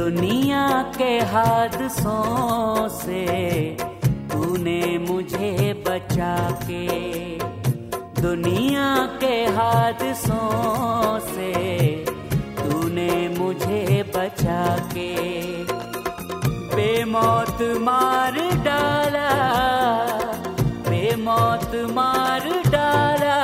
दुनिया के हादसों से तूने मुझे बचा के, दुनिया के हादसों से तूने मुझे बचा के, बेमौत मार डाला, बेमौत मार डाला,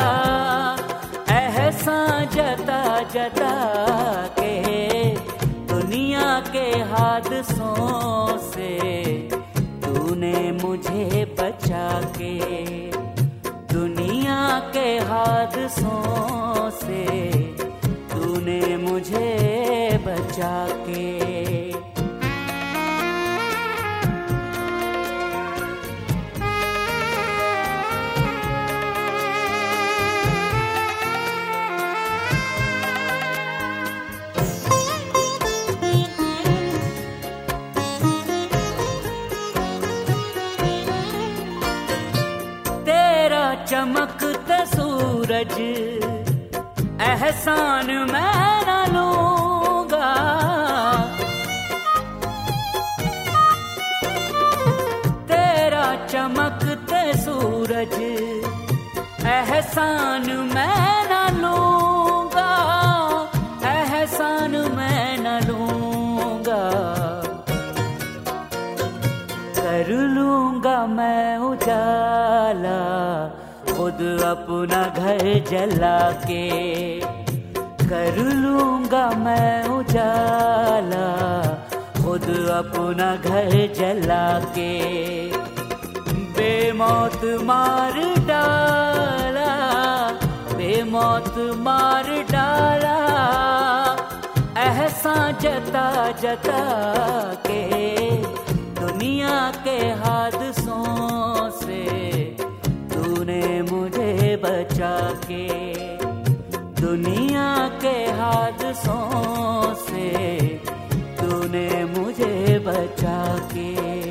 एहसान जता जता के, दुनिया के हादसों से तूने मुझे बचा के, दुनिया के हादसों से तूने मुझे बचा के। चमकता सूरज एहसान मैं न लूंगा, तेरा चमकते सूरज एहसान मैं न लूंगा, एहसान मैं न लूंगा, कर लूंगा मैं उजाला खुद अपना घर जला के, कर लूंगा मैं उजाला खुद अपना घर जला के, बेमौत मार डाला, बेमौत मार डाला, एहसान जता जता के, दुनिया के हादसों से तूने मुझे बचा के, दुनिया के हादसों से तूने मुझे बचा के।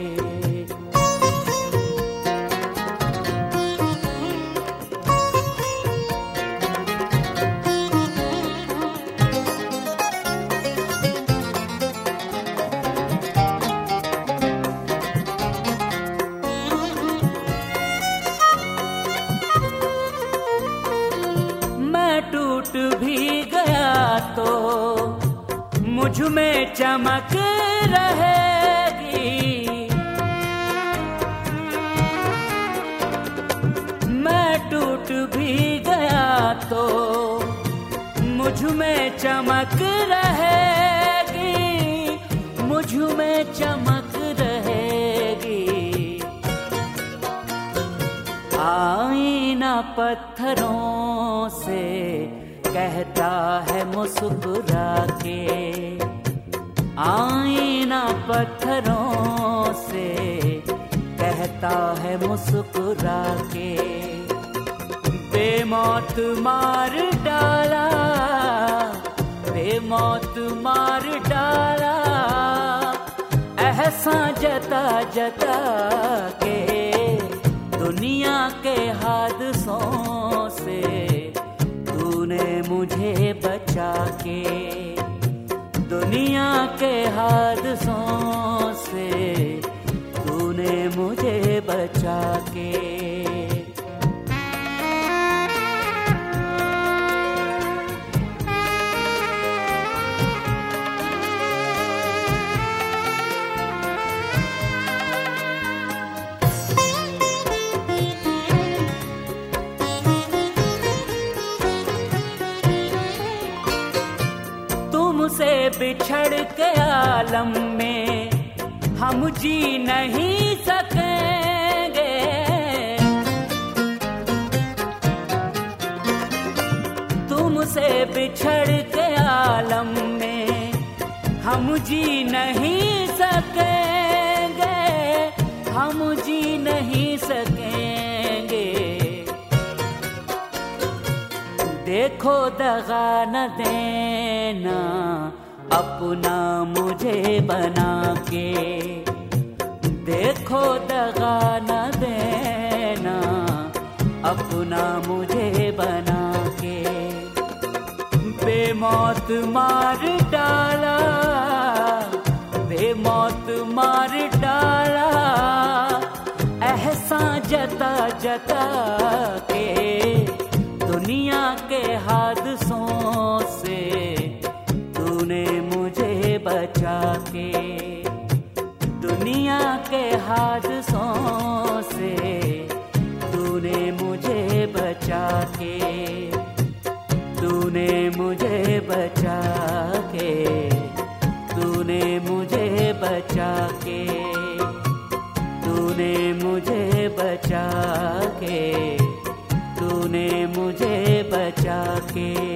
टूट भी गया तो मुझ में चमक रहेगी, मैं टूट भी गया तो मुझ में चमक रहेगी, मुझ में चमक रहेगी, आईना पत्थरों से कहता है मुस्कुरा के, आईना पत्थरों से कहता है मुस्कुरा के, बेमौत मार डाला, बेमौत मार डाला, एहसान जता जता के, दुनिया के हादसों से तूने मुझे बचा के, दुनिया के हादसों से तूने मुझे बचा के। तुमसे बिछड़ के आलम में हम जी नहीं सकेंगे, तुमसे बिछड़ के आलम में हम जी नहीं सकेंगे, हम जी नहीं सकेंगे, देखो दगा न देना अपना मुझे बना के, देखो दगा न देना अपना मुझे बना के, बेमौत मार डाला, जता के, दुनिया के हादसों से तूने मुझे बचा के, दुनिया के हादसों से तूने मुझे बचा के, तूने मुझे बचा के, तूने मुझे बचा के, तूने मुझे बचा के, तूने मुझे बचा के।